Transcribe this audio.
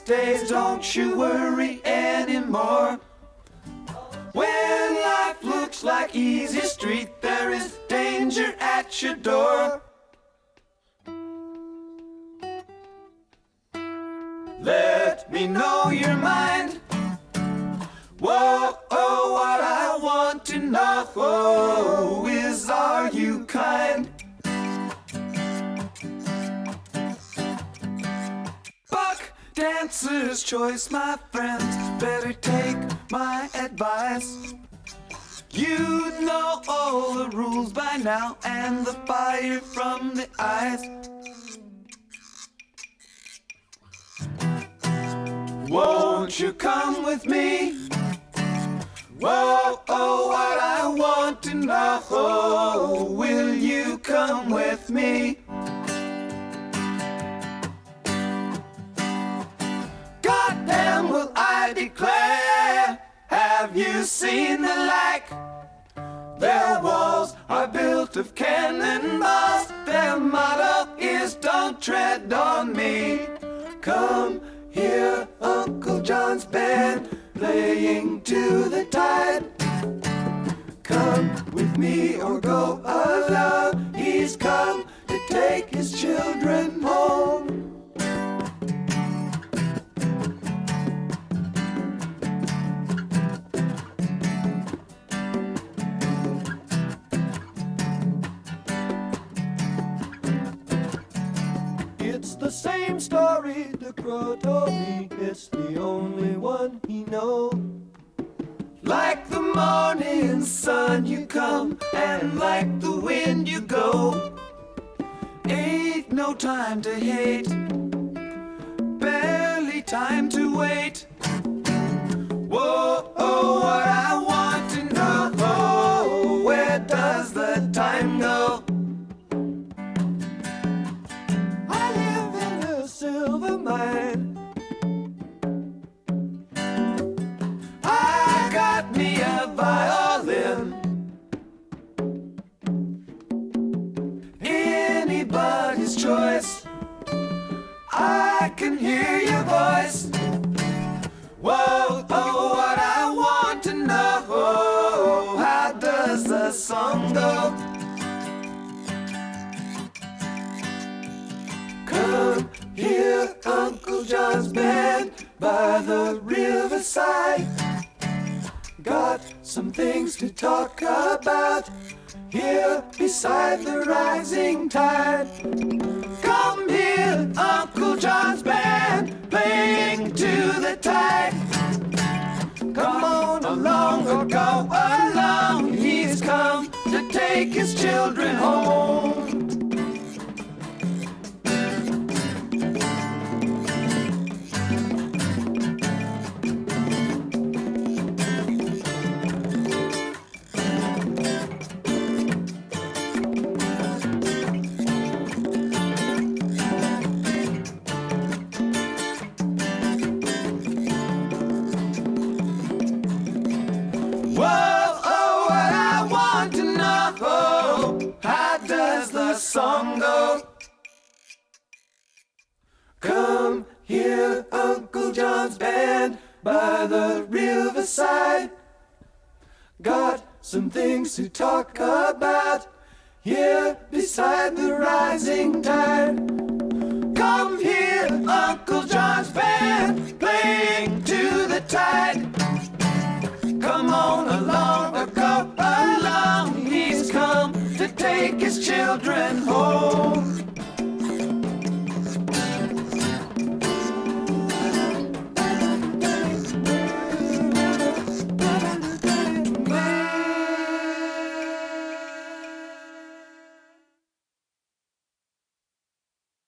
days, don't you worry anymore. When life looks like easy street, there is danger at your door. Let me know your mind. Whoa, oh, what I want to know is, are you kind? Buck dancer's choice, my friends, better take my advice. You know all the rules by now, and the fire from the eyes. Won't you come with me? Whoa, oh, what I want to know, will you come with me? Goddamn, will I declare, have you seen the like? Their walls are built of cannonballs, their motto is don't tread on me. Come hear Uncle John's band playing to the tide. Come with me or go alone, he's come to take his children home. It's the same story the crow told me, it's the only one he knows. Like the morning sun you come, and like the wind you go. Ain't no time to hate, barely time to wait. Whoa, oh, what I want to know, where does the time go? I live in a silver mine. I got me a violin. Anybody's choice, I can hear your voice. Whoa, oh, what I want to know, how does the song go? Come hear Uncle John's band by the riverside. Got some things to talk about here beside the rising tide. Come hear Uncle John's band playing to the tide. Come on along or go along, he's come to take his children home. Whoa, oh, what I want to know, how does the song go? Come hear Uncle John's band by the riverside. Got some things to talk about here beside the rising tide. Come hear Uncle John's band playing to the tide.